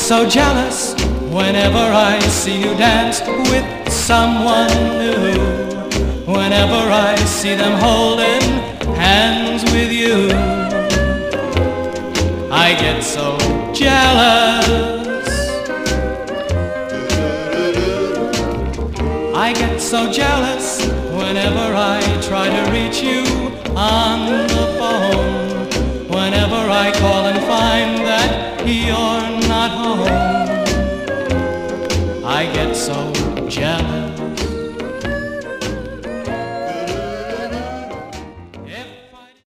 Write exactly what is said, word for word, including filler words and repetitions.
so jealous whenever I see you dance with someone new. Whenever I see them holding hands with you, I get so jealous. I get so jealous whenever I try to reach you on the phone. Whenever I call and find that you're